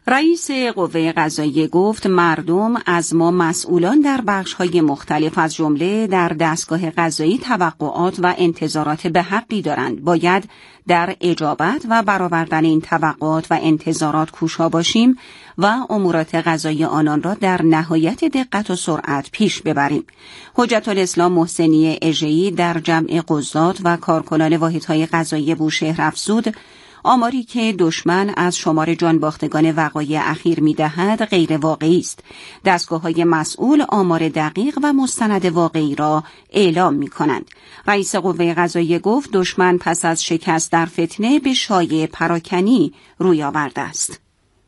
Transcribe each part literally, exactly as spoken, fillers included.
رئیس قوه قضاییه گفت مردم از ما مسئولان در بخش‌های مختلف از جمله در دستگاه قضایی توقعات و انتظارات به حقی دارند. باید در اجابت و برآوردن این توقعات و انتظارات کوشا باشیم و امورات قضایی آنان را در نهایت دقت و سرعت پیش ببریم. حجت الاسلام محسنی اژه‌ای در جمع قضات و کارکنان واحدهای قضایی بوشهر افزود آماری که دشمن از شمار جانباختگان وقایع اخیر می‌دهد غیر واقعی است. دستگاه‌های مسئول آمار دقیق و مستند واقعی را اعلام می‌کنند. رئیس قوه قضاییه گفت دشمن پس از شکست در فتنه به شایعه پراکنی روی آورده است.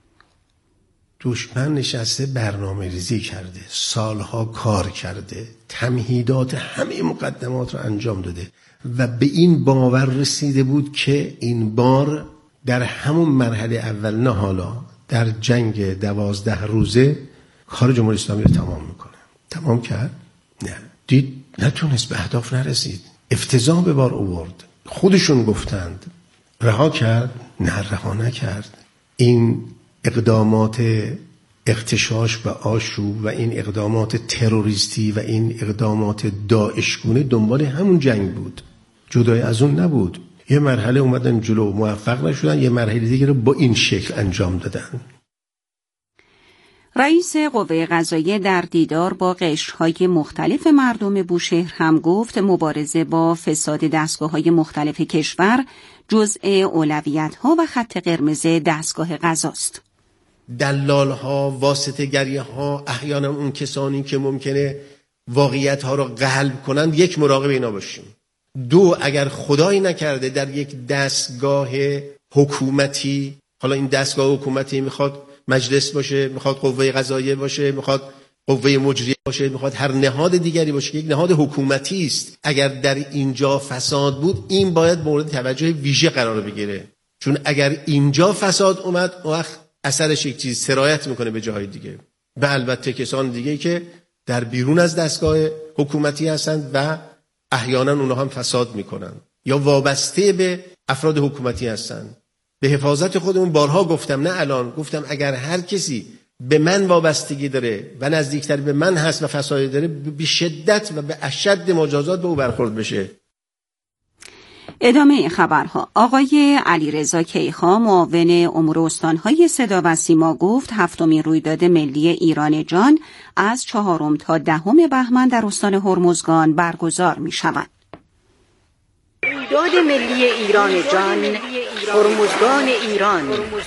دشمن نشسته برنامه ریزی کرده، سالها کار کرده، تمهیدات همه مقدمات را انجام داده و به این باور رسیده بود که این بار در همون مرحله اول، نه حالا در جنگ دوازده روزه، کار جمهوری اسلامی رو تمام میکنه. تمام کرد؟ نه. دید نتونست، به اهداف نرسید، افتضاح به بار آورد. خودشون گفتند رها کرد؟ نه، رها نکرد. این اقدامات اغتشاش و آشوب و این اقدامات تروریستی و این اقدامات داعشگونه دنبال همون جنگ بود، جدای از اون نبود. یه مرحله اومدن جلو، موفق نشدن، یه مرحله دیگه رو با این شکل انجام دادن. رئیس قوه قضاییه در دیدار با قشرهای مختلف مردم بوشهر هم گفت مبارزه با فساد دستگاه‌های مختلف کشور جزء اولویت‌ها و خط قرمز دستگاه قضاست. دلال‌ها، واسطه‌گری‌ها، احیانا اون کسانی که ممکنه واقعیت‌ها رو قلب کنند، یک مراقب اینا باشیم. دو، اگر خدایی نکرده در یک دستگاه حکومتی، حالا این دستگاه حکومتی میخواد مجلس باشه، میخواد قوه قضاییه باشه، میخواد قوه مجریه باشه، میخواد هر نهاد دیگری باشه که یک نهاد حکومتی است، اگر در اینجا فساد بود این باید مورد توجه ویژه قرار بگیره، چون اگر اینجا فساد اومد وقت اثرش یک چیز سرایت میکنه به جاهای دیگه، و البته کسان دیگه که در بیرون از دستگاه حکومتی هستند و احیانا اونها هم فساد میکنن یا وابسته به افراد حکومتی هستند. به حفاظت خودمون بارها گفتم، نه الان، گفتم اگر هر کسی به من وابستگی داره و نزدیکتر به من هست و فسادی داره، به شدت و به اشد مجازات به او برخورد بشه. ادامه خبرها. آقای علیرضا کیخان معاون امور استان‌های صدا و سیما گفت هفتمین رویداد ملی ایران جان از چهارم تا دهم بهمن در استان هرمزگان برگزار می‌شود. رویداد ملی ایران جان، هرمزگان ایران.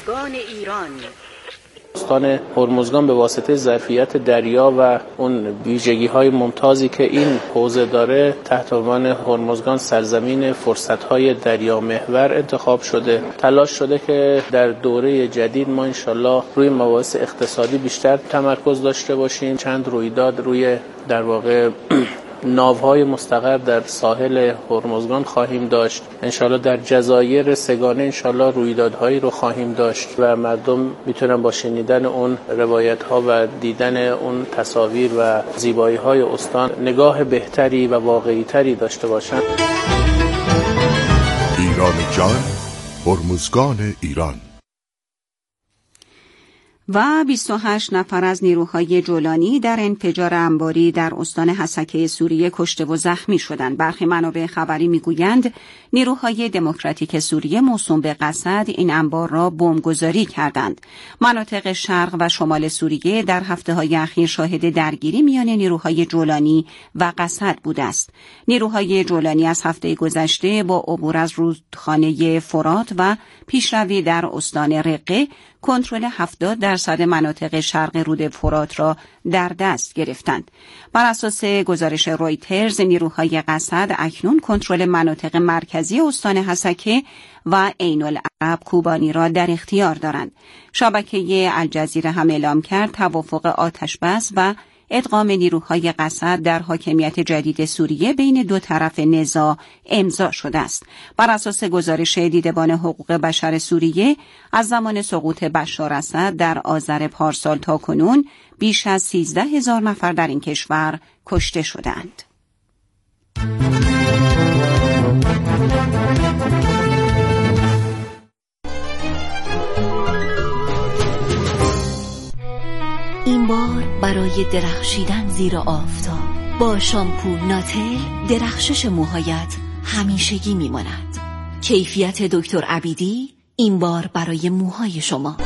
استان هرمزگان به واسطه ظرفیت دریا و اون ویژگی‌های ممتازی که این حوزه داره تحت عنوان هرمزگان سرزمین فرصت‌های دریا محور انتخاب شده. تلاش شده که در دوره جدید ما انشالله روی مباحث اقتصادی بیشتر تمرکز داشته باشیم. چند رویداد روی در واقع ناوهای مستقر در ساحل هرمزگان خواهیم داشت. انشالله در جزایر سگانه انشالله رویدادهایی رو خواهیم داشت و مردم میتونن با شنیدن اون روایت‌ها و دیدن اون تصاویر و زیبایی‌های استان نگاه بهتری و واقعی‌تری داشته باشند. ایران جان، هرمزگان ایران. و بیست و هشت نفر از نیروهای جولانی در انفجار انباری در استان حسکه سوریه کشته و زخمی شدند. برخی منابع خبری میگویند نیروهای دموکراتیک سوریه موسوم به قسد این انبار را بمبگذاری کردند. مناطق شرق و شمال سوریه در هفته‌های اخیر شاهد درگیری میان نیروهای جولانی و قسد بوده است. نیروهای جولانی از هفته گذشته با عبور از رودخانه فرات و پیشروی در استان رقه کنترل هفتاد درصد مناطق شرق رود فرات را در دست گرفتند. بر اساس گزارش رویترز نیروهای قسد اکنون کنترل مناطق مرکزی استان حسکه و عین العرب کوبانی را در اختیار دارند. شبکه الجزیره هم اعلام کرد توافق آتشبس و ادغام نیروهای قسد در حاکمیت جدید سوریه بین دو طرف نزاع امضا شده است. بر اساس گزارش دیدبان حقوق بشر سوریه از زمان سقوط بشار اسد در آذر پارسال تا کنون بیش از سیزده هزار نفر در این کشور کشته شدند. این بار برای درخشیدن زیر آفتاب با شامپو ناتل درخشش موهایت همیشگی میماند. کیفیت دکتر عبیدی این بار برای موهای شما.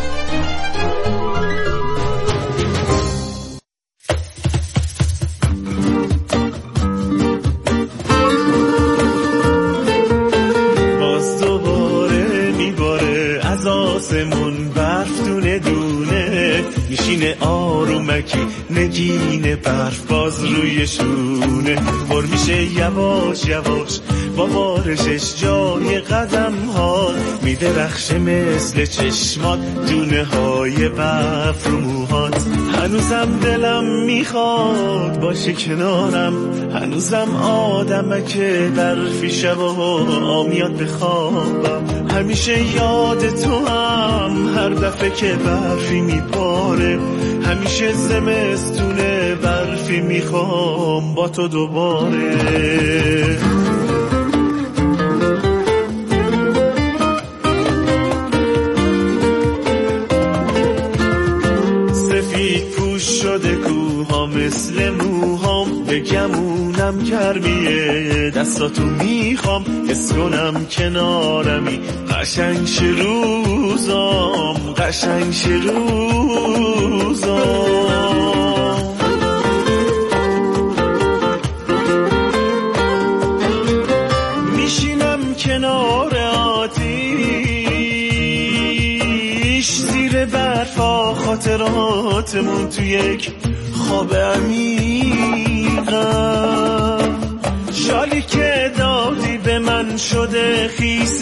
باز دوباره میباره از آسمون برف دونه دونه، میشینه آرومکی نگین برف باز روی شونه، پر میشه یواش یواش با بارشش جای قدم ها، میدرخشه مثل چشمات دونه های برف رو موهات. هنوزم دلم میخواد باشه کنارم، هنوزم آدمه که برفی شب و میاد بخوابم، همیشه یاد تو هم هر دفعه که برفی میباره، همیشه زمستونه برفی میخوام با تو دوباره. سفید پوش شده کوها مثل موهام، بگمونم گرمیه دستاتو میخوام، حس کنم کنارمی قشنگ شه روزام، قشنگ شه روزام. میشینم کنار آتیش زیر برفا، خاطراتمون تو یک خواب عمیقم، شالی که دادی به من شده خیس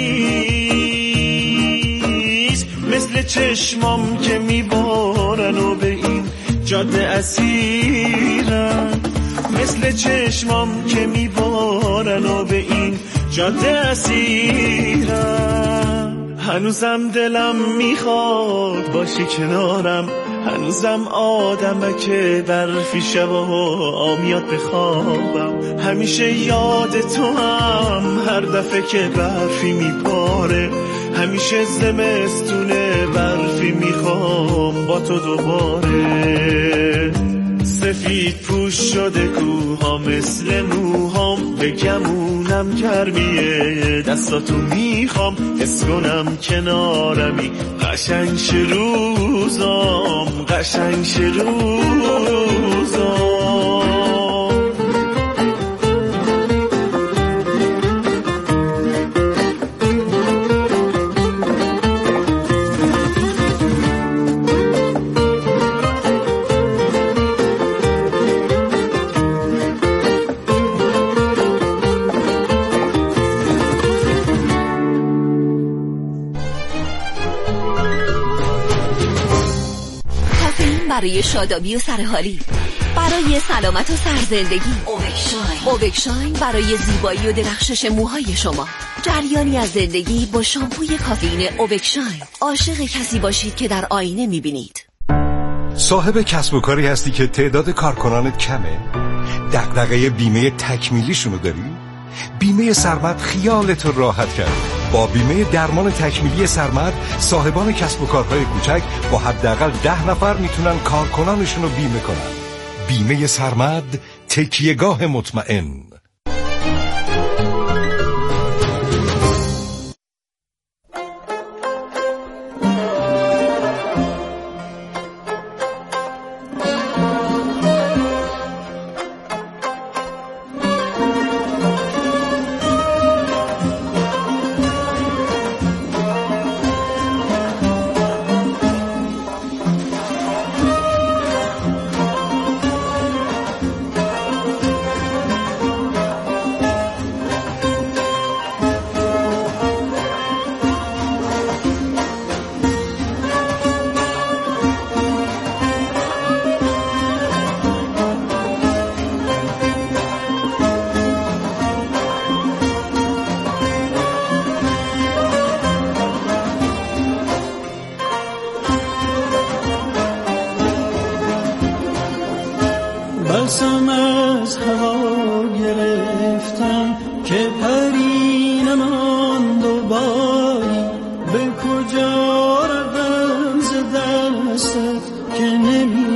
خیس، مثل چشمام که میبارن و به این جاده اسیرم، مثل چشمام که میبارن و به این جاده اسیرم. هنوزم دلم میخواد باشی کنارم، هنوزم آدمه که برفی شب و میاد بخوابم، همیشه یاد تو هم هر دفعه که برفی میباره، همیشه زمستونه برفی میخوام با تو دوباره. سفید پوش شده کوها مثل موهام، بگمونم گرمیه دستاتو میخوام، حس کنم کنارمی قشنگ شه روزام، قشنگ شه روزام. برای شادابی و سرحالی، برای سلامت و سرزندگی. اووکشاین. اووکشاین برای زیبایی و درخشش موهای شما. جریانی از زندگی با شامپوی کافئین اووکشاین. عاشق کسی باشید که در آینه میبینید. صاحب کسب و کاری هستی که تعداد کارکنانت کمه؟ دغدغه بیمه تکمیلیشونو داری؟ بیمه سرمد خیالت رو راحت کرد. با بیمه درمان تکمیلی سرمد صاحبان کسب و کارهای کوچک با حداقل ده نفر میتونن کارکنانشون رو بیمه کنن. بیمه سرمد، تکیهگاه مطمئن. بسم از هوا گرفتم که پری نماند و باری، به کجا روم ز دستت که نمی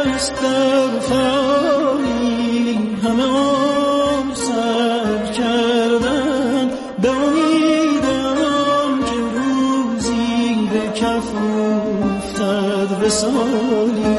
است در فانی همه عمر سر کردن به امید آن که روزی به کف افتد وصالی.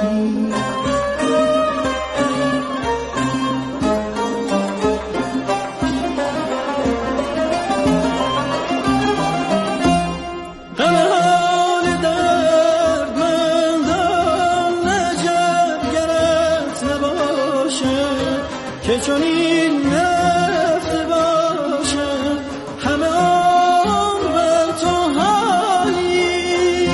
چون این رفته باشه همه عمر بر تو حالی.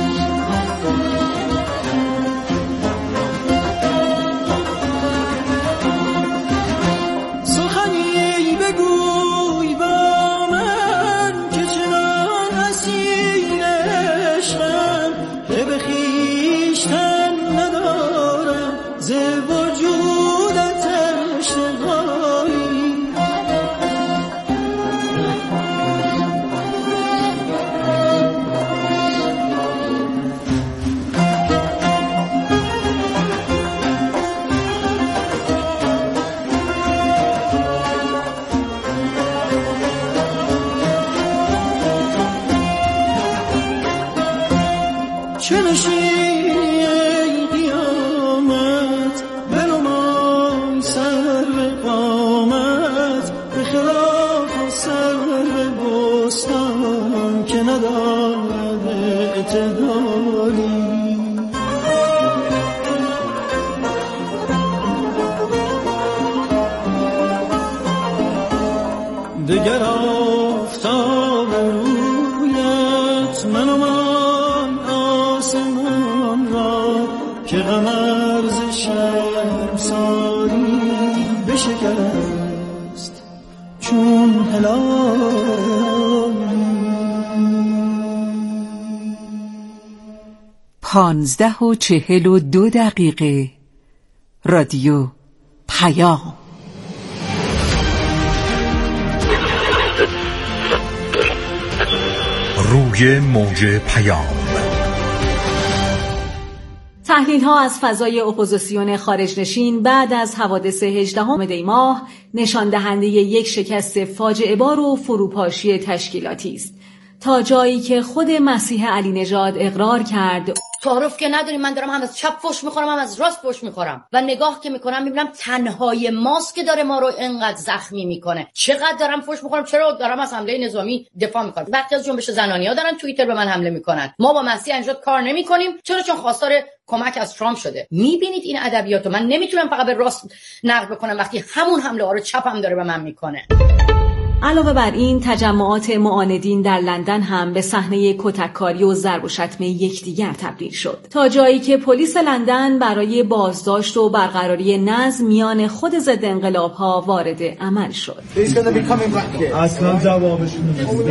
سخنی بگوی با من که چنان اسیر عشقم که به خویشتن ندارم ز وجودت چه نشینی ای قیامت بنمای سر قامت به خلاف سر بستان که ندارد اعتدالی. دگر آفتاب رویت منمان آسمان را که قمر ز شرمساری بشکست چون هلالی. پانزده و چهل و دو دقیقه. رادیو پیام. روی موج پیام. تحلیل ها از فضای اپوزیسیون خارج نشین بعد از حوادث هجدهم دی ماه نشان دهنده یک شکست فاجعه بار و فروپاشی تشکیلاتی است، تا جایی که خود مسیح علی نژاد اقرار کرد تعارف که نداریم، من دارم هم از چپ فوش میخورم هم از راست فوش میخورم و نگاه که میکنم میبینم تنهای ماست که داره ما رو اینقدر زخمی میکنه. چقدر دارم فوش میخورم، چرا دارم از حمله نظامی دفاع میکنم. وقتی از جنبش زنانی‌ها دارن توییتر به من حمله میکنن، ما با مسیح نژاد کار نمیکنیم چرا؟ چون خواستار کمک از ترامپ شده. میبینید این ادبیاتو من نمیتونم فقط به راست نقد بکنم وقتی همون حمله ها رو چپ هم داره به من میکنه. علاوه بر این، تجمعات معاندین در لندن هم به صحنه کتککاری و ضرب و شتم یکدیگر تبدیل شد، تا جایی که پلیس لندن برای بازداشت و برقراری نظم میان خود ضد انقلاب‌ها وارد عمل شد. اصلا جوابشون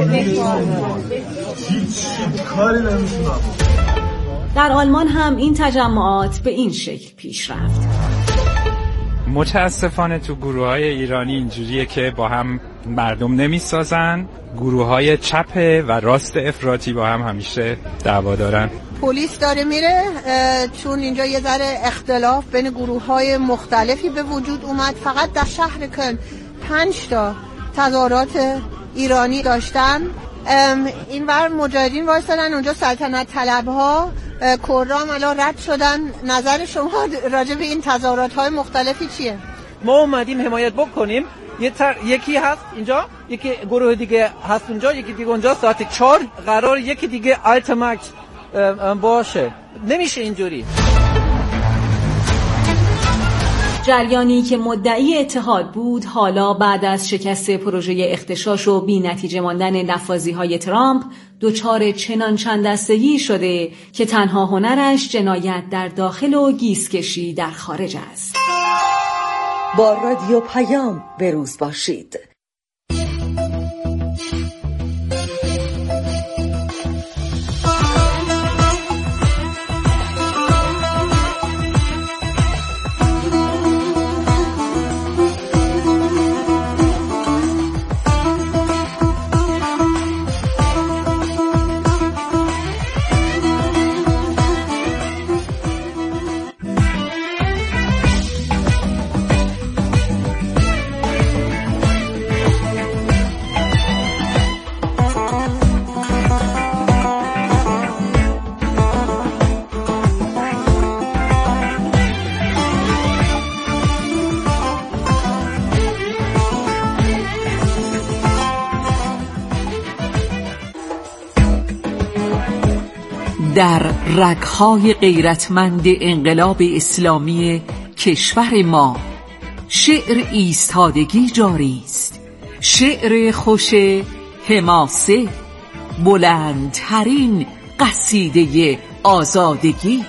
هیچ کاری نمی‌کنم. در آلمان هم این تجمعات به این شکل پیش رفت. متاسفانه تو گروه‌های ایرانی اینجوریه که با هم مردم نمیسازن، گروه‌های چپ و راست افراطی با هم همیشه دعوا دارن. پلیس داره میره چون اینجا یه ذره اختلاف بین گروه‌های مختلفی به وجود اومد. فقط در شهر کلن پنج تا تظاهرات ایرانی داشتن. اینور مجاهدین وایسادن، اونجا سلطنت طلب‌ها کرام الان رد شدن. نظر شما راجع به این تظاهرات‌های مختلفی چیه؟ ما اومدیم حمایت بکنیم. یه تر... یکی هست اینجا، یکی گروه دیگه هست اونجا، یکی دیگه اونجا. ساعت چهار قرار یکی دیگه التماکس باشه. نمیشه اینجوری. جریانی که مدعی اتحاد بود حالا بعد از شکست پروژه اختشاش و بی نتیجه ماندن نفاذی‌های ترامپ دچار چنان چند دستگی شده که تنها هنرش جنایت در داخل و گیسکشی در خارج است. با رادیو پیام به روز باشید. در رگ‌های غیرتمند انقلاب اسلامی کشور ما شعر ایستادگی جاری است، شعر خوش حماسه، بلندترین قصیده آزادگی.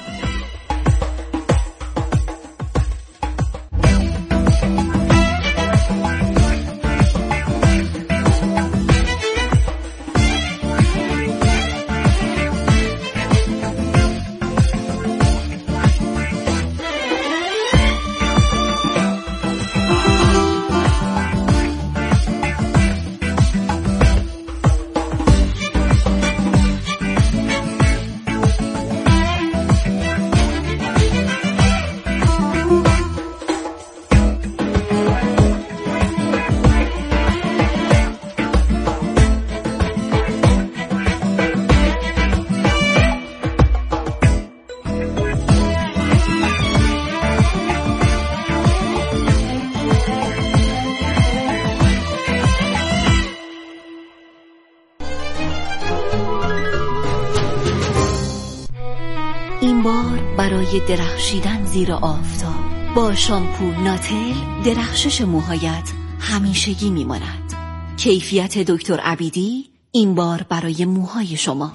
این بار برای درخشیدن زیر آفتاب با شامپو ناتل درخشش موهایت همیشگی میماند. کیفیت دکتر عبیدی این بار برای موهای شما.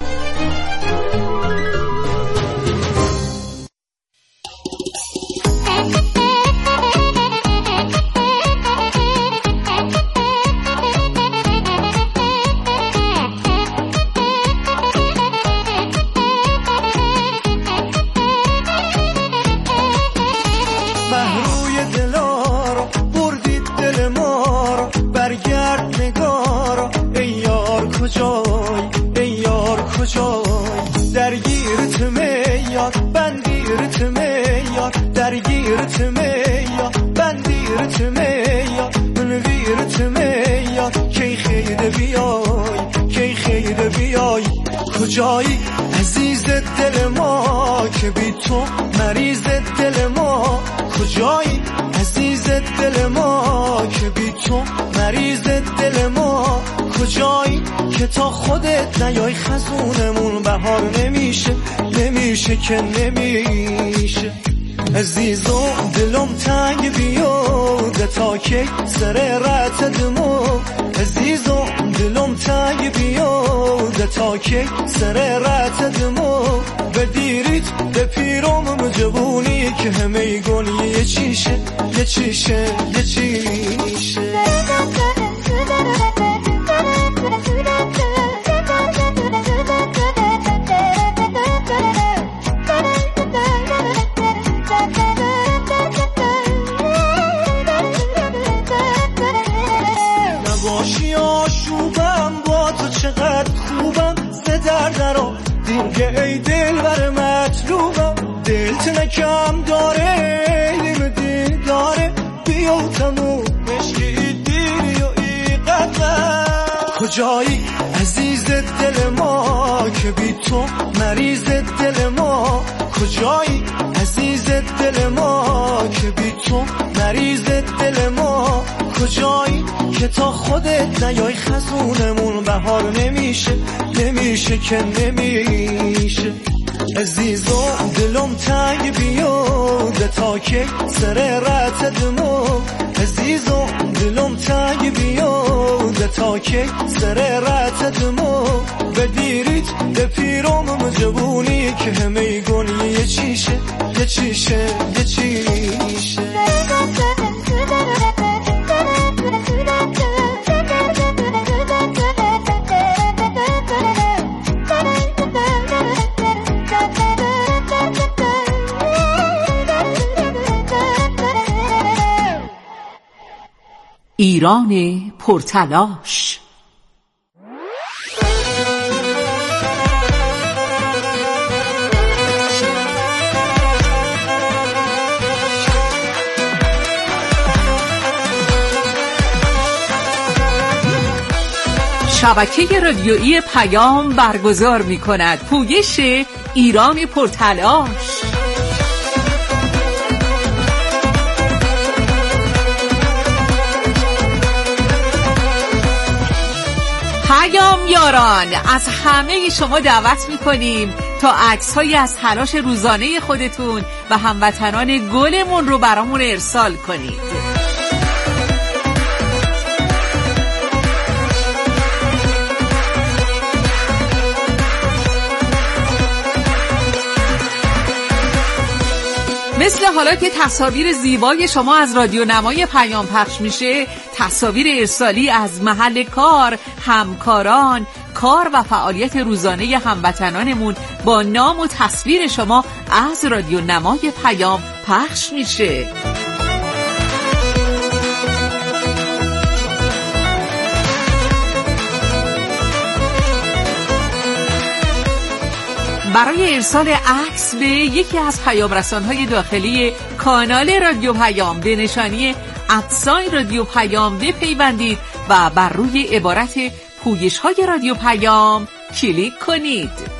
کجایی عزیز دل ما که بی تو مریض دل ما، کجایی عزیز دل ما که بی تو مریض دل ما، کجایی که تا خودت نیای خزونمون بهار نمیشه، نمیشه که نمیشه. عزیزو دلم تنگ بیاد تا که سر رت دمو، عزیزو دلم تنگ بیاد تا که سر رت دمو، بدیریت به پیرام جوونی که همه گلی یه چیشه یه چیشه یه چیشه. چقدر خوبم زدر درا دیگه ای دل بر مطلوبم، دلت نکم داره لیم دل داره بیا تموم مشکی دیری و ای قدر. کجایی عزیز دل ما که بی تو مریض دل ما، کجایی عزیز دل ما که بی تو مریض دل ما، کجایی که تا خودت نیای خزونمون بهار نمیشه، نمیشه که نمیشه. عزیزو دلم تنگ بیاد تا که سر رت دمو، عزیزو دلم تنگ بیاد تا که سر رت دمو، بدیریت به پیرام جوونی که همه گلی یه چیشه یه چیشه یه چیشه. ایران پرتلاش. شبکه رادیویی پیام برگزار می کند پویش ایران پرتلاش. پیام یاران، از همه شما دعوت میکنیم تا عکس‌هایی از تلاش روزانه خودتون و هموطنان گلمون رو برامون ارسال کنید. مثل حالا که تصاویر زیبای شما از رادیو نمای پیام پخش میشه، تصاویر ارسالی از محل کار، همکاران، کار و فعالیت روزانه هموطنانمون با نام و تصویر شما از رادیو نمای پیام پخش میشه. برای ارسال عکس به یکی از پیام رسان‌های داخلی کانال رادیو پیام به نشانی ادساین رادیو پیام بپیوندید و بر روی عبارت پویش‌های رادیو پیام کلیک کنید.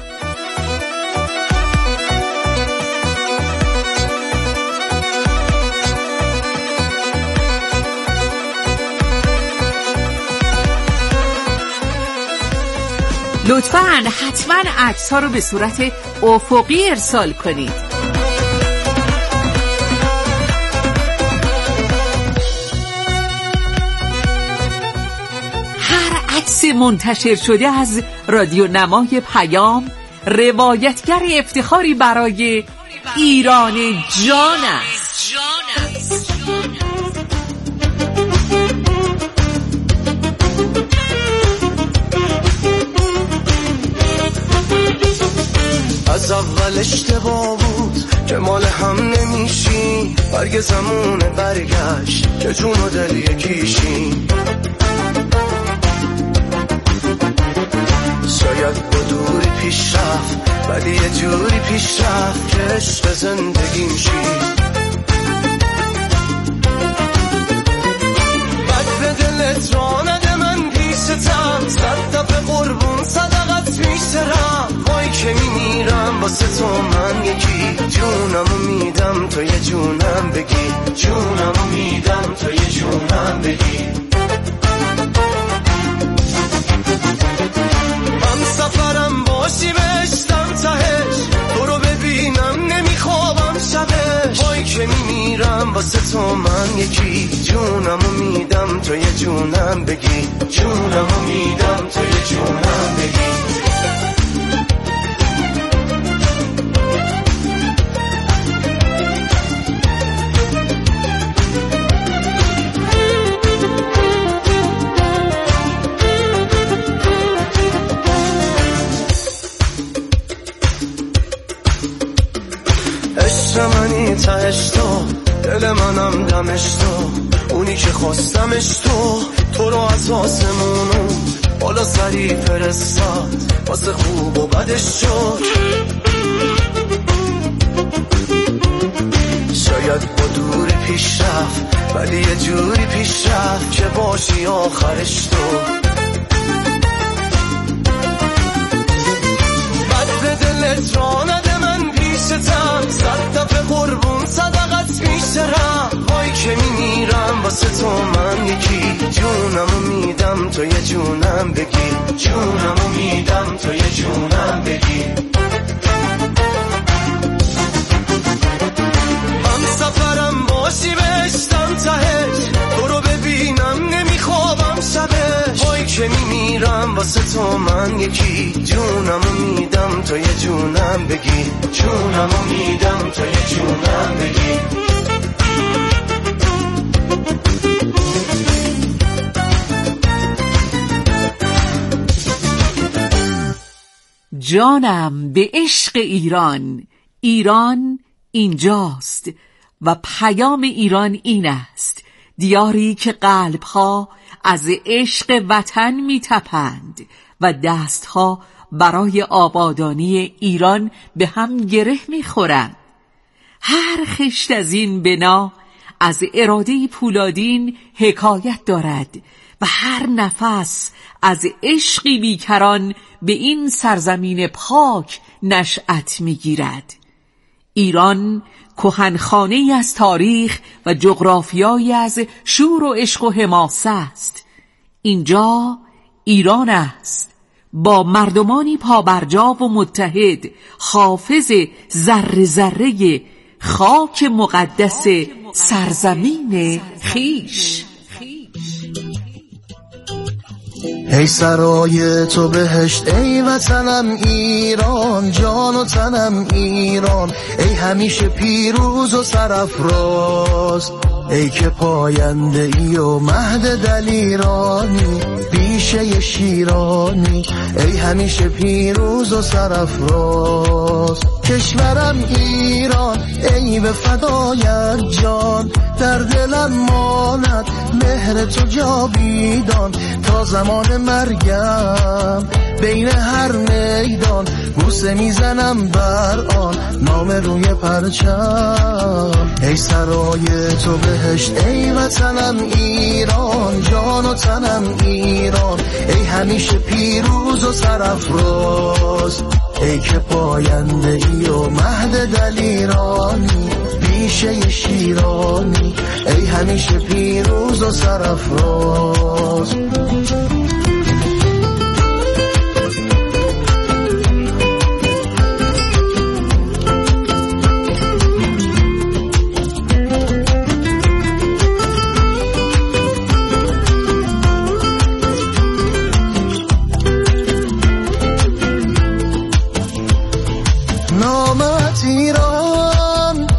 لطفاً حتما عکس ها رو به صورت افقی ارسال کنید. هر عکس منتشر شده از رادیو نمای پیام روایتگر افتخاری برای ایران جان است. از اول اشتباه بود که مال هم نمیشیم، برگ زمون برگشت که جون و دل یکیشیم. شاید با دوری پیش رفت ولی یه جوری پیش رفت که عشق زندگیم شید. بد به دلت را نده من پیشتم، صد دفعه قربون صدقت میسرم. وای که میمیرم واسه تو من یکی، جونمو میدم تو یه جونم بگی، جونمو میدم تو یه جونم بگی. من سفرم باشی بشتم تهش، تو رو ببینم نمیخوابم شبش. وای که میمیرم واسه تو من یکی، جونمو میدم تو یه جونم بگی، جونمو میدم تو یه جونم بگی. منی تهش تو، دل منم دمش تو، اونی که خواستمش تو. تو رو از آسمونو بالا سری فرستاد، واسه خوب و بدش شد. شاید با دوری پیش رفت ولی یه جوری پیش رفت که باشی آخرش تو. بد به دلت را نده من پیشتم، صد دفعه قربون صدقت میسرم. وای که میمیرم واسه تو من یکی، جونمو میدم تو یه جونم بگی، جونمو میدم تو یه جونم بگی. هم سفرم باشی بشتم تهش، تو رو ببینم نمیخوابم شبش. وای که میمیرم واسه تو من یکی، جونمو میدم تو یه جونم بگی، جونمو میدم تو یه جونم بگی. جانم به عشق ایران، ایران اینجاست و پیام ایران این است، دیاری که قلبها از عشق وطن میتپند و دستها برای آبادانی ایران به هم گره میخورند. هر خشت از این بنا از اراده پولادین حکایت دارد و هر نفس از عشقی بیکران به این سرزمین پاک نشأت میگیرد. ایران کهنخانه‌ای از تاریخ و جغرافیایی از شور و عشق و حماسه است. اینجا ایران است، با مردمانی پابرجا و متحد، حافظ ذره ذره خاک مقدس سرزمین خیش. ای سرای تو بهشت، ای وطنم ایران، جان و تنم ایران، ای همیشه پیروز و سرافراز، ای که پاینده ای و مهد دلیرانی، بیشه شیرانی، ای همیشه پیروز و سرافراز. کشورم ایران، ای به فدایت جان، در دلم ماند مهر تو جاویدان، تا زمان مرگم بین هر میدان، بوسه میزنم بر آن نام روی پرچم. ای سرای تو بهشت، ای وطنم ایران، جان و تنم ایران، ای همیشه پیروز و سرافراز، ای که پاینده ای و مهد دلیرانی، بیشه شیرانی، ای همیشه پیروز و سرافراز. نامت ایران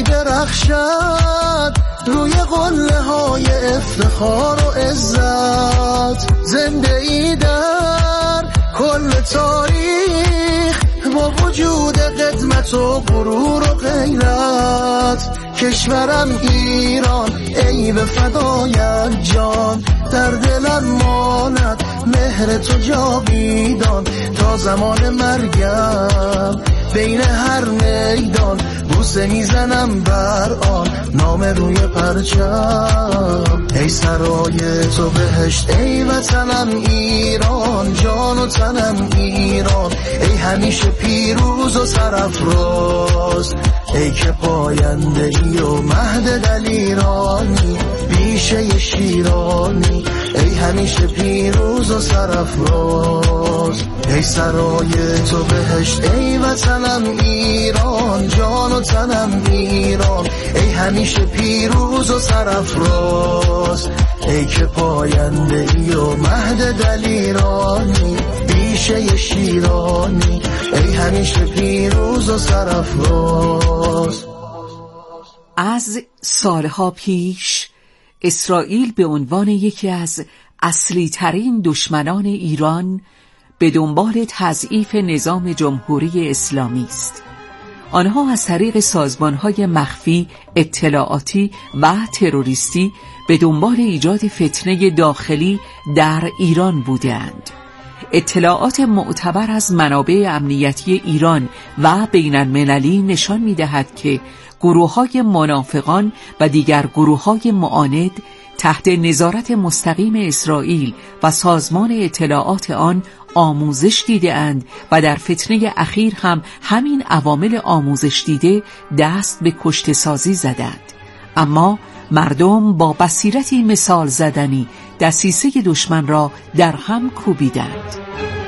میدرخشد روی قله های افتخار و عزت، زنده ای در کل تاریخ با وجود قدمت و غرور و غیرت. کشورم ایران، ای به فدایت جان، در دلم ماند مهر تو جاویدان، تا زمان مرگم بین هر میدان، بوسه میزنم بر آن نام روی پرچم. ای سرای تو بهشت، ای وطنم ایران، جان و تنم ایران، ای همیشه پیروز و سرافراز، ای که پاینده ای و مهد دلیرانی، بیشه شیرانی، ای همیشه پیروز و سرافراز. ای سرای تو بهشت، ای وطنم ایران، جان و تنم ایران، ای همیشه پیروز و سرافراز، ای که پاینده ای و مهد دلیرانی، بیشه شیرانی، ای همیشه پیروز و سرافراز. از سالها پیش اسرائیل به عنوان یکی از اصلی ترین دشمنان ایران به دنبال تضعیف نظام جمهوری اسلامی است. آنها از طریق سازمانهای مخفی، اطلاعاتی و تروریستی به دنبال ایجاد فتنه داخلی در ایران بودند. اطلاعات معتبر از منابع امنیتی ایران و بین المللی نشان می‌دهد که گروه‌های منافقان و دیگر گروه‌های معاند تحت نظارت مستقیم اسرائیل و سازمان اطلاعات آن آموزش دیده‌اند و در فتنه اخیر هم همین عوامل آموزش دیده دست به کشته سازی زدند. اما مردم با بصیرتی مثال زدنی دسیسه دشمن را در هم کوبیدند.